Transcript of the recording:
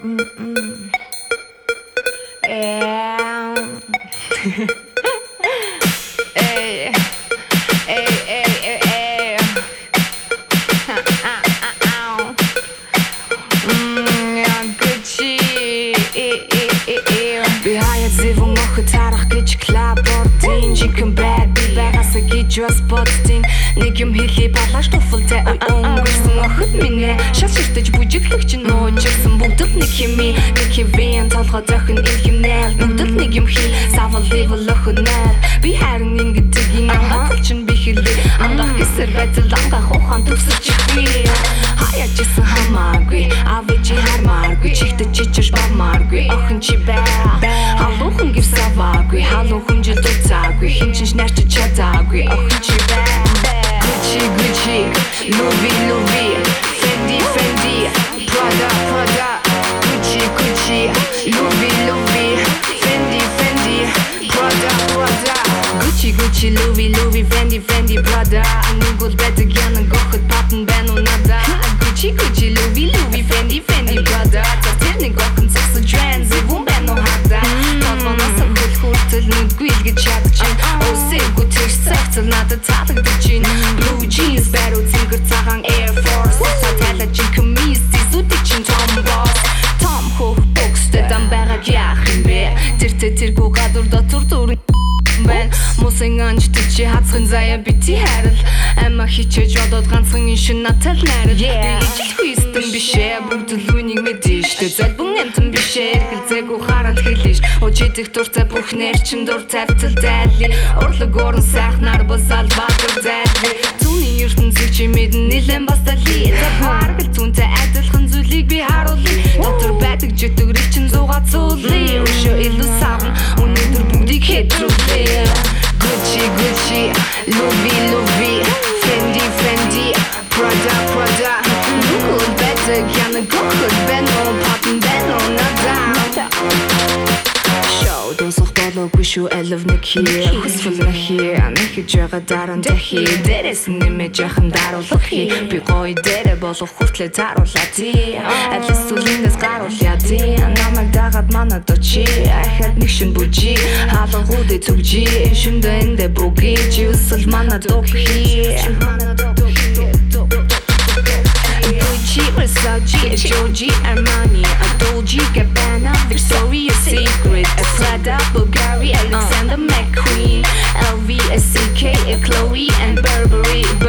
Yeah. Hey, hey, hey, hey, hey. Yeah, Gucci. Би хаяад зэвэн охид тарах гэж клаб ордын Chicken bad би байгасаа гэж бас боддیں۔ Нэг юм хэлий балаш туфалтай өнгөрсөн охид минь шал ширтэж бүжиглэх чинь нуужирсан бүгд л нэг хими нэг хивэн толгой зохин их юм нээл бүгд л нэг юм хий савал level охид нэр би харин ингэдэг юм хатал чинь би хэлээ ангах гэсэр байтал ангах ухаан төвсөж би хаяад жисэн хамаагүй авэж хармааргүй чихтэй чичэрч бамааргүй охин чи бай халуухан гэрсаваагүй халуухан жил дуцаагүй хинчинч нарчиж чадаагүй охин чи бай Gucci Gucci Louis Louis Fendi Fendi Prada Prada Gucci Gucci Louis Louis Fendi Fendi Prada Prada Gucci Gucci Louis Louis Fendi Fendi Prada Анигул байдаг янаг охид патн байна уу надад Gucci Gucci Louis Louis Fendi Fendi Prada Тэр нэг охин цогсож байна зэвүүн байна уу хадаа Толгоноос хөл хүртэл нүдгүй илгэж чадчихин Өсэйгүү тэгш цагцал надад таалагдаж байна Blue jeans баруун цэнгэр цагаан Air Force Сатайлаж ин камис зүүдэг чин Tom Boss Tom хөх бокстэй дан байгаад яах юм бэ Тэр гадуур дотор дөрөн бэн Мусын анчтай чи хацхан заяа бити харил Ама хичээж бодоод ганцхан ин шин натал найрал Би ижилгүй истэн бишээ бүгд л үнийг мэдэн штэ Залбун амтан бишээ эргэлзээгүй хараад хэлээш Очидих дуртай бүх нэр чин дур тавтал дайли Урлаг орон сайхнаар босал баатар дайли Зүүний ертөнцийг чи мэдэн нилэн бас дали Харгал зүүнтэй адилхан зүйлийг би харуулъя Дотор байдаг житгэрийг чин зугаа цуулъя Өшөө илүү савн өнөөдөр бүгдийг хэтрүүлъя Gucci Gucci Louis Louis Fendi Fendi Prada Prada Нүгэл байдаг янаг охид байна уу патн байна уу надад Show досох болоогүй шүү элев нэг хий Хүсвэл на хий нэг хийж байгаа дараа нь дахи Дээрээс нэмэж яхан даруулах хий Би гоё дээрээ болох хүртлээ таруулаа тий Атлис сүлинээс гаруулъя тий Намайг дагаад манад очи Ахад нэг шин бүжи Халангуудэ зүгжи Шүндэ эндэ бүги Чи өсөл манад окхи Gucci, Versace, Giorgio Armani, Dolce Gabbana, Victoria's Secret, Prada, Bulgari, Alexander McQueen, LV, SCK, Chloe and Burberry.